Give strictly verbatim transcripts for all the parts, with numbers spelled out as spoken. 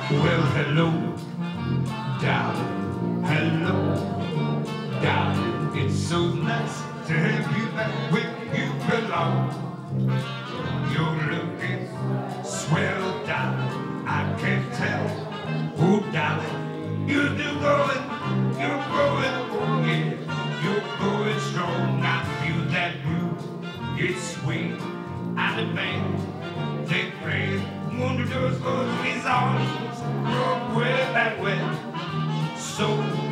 Well, hello, darling. Hello, darling. It's so nice to have you back where you belong. You're looking swell, darling. I can tell. Oh, darling, you're still going. You're growing. Oh, yeah. You're going strong. I feel that groove. It's sweet. And the band, they play. Wonder does go to his arms. Broke way back when. So,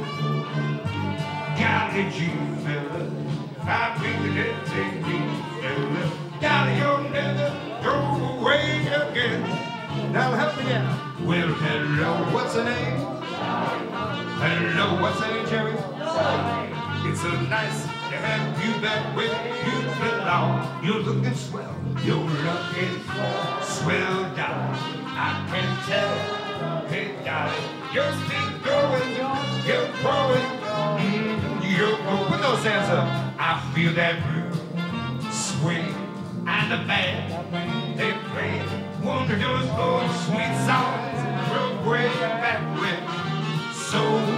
golly gee, fella, I think that take me, fella. Golly, you'll never go away again. Now help me out. Well, hello, What's the name? hello, What's the name, Jerry? it's so nice to have you back where you belong. You're looking swell, you're looking swell, darling. I can tell, hey, darling, you're still going, you're growing, mm, you're growing. Put those hands up. I feel that groove swing and the band they play. Wonder those old sweet songs from way back when. So,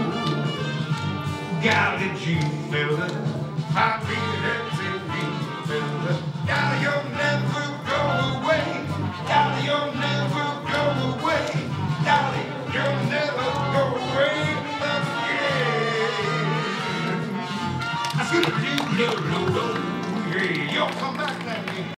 golly gee, fella, I feel that take me, fella. Golly, you'll never go away. Golly, you'll never go away. Golly, you'll never go away again. I feel you, little, little, yeah, you'll come back.